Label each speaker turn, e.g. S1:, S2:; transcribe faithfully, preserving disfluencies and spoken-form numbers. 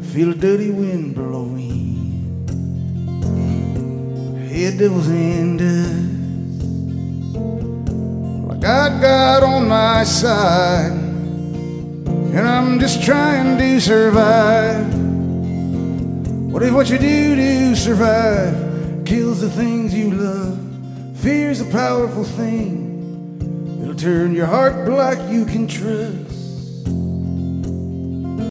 S1: feel a dirty wind blowing. Hey, devil's hand dust. Well, I got God on my side, and I'm just trying to survive. What if what you do to survive kills the things you love? Fear's a powerful thing. It'll turn your heart black, you can trust.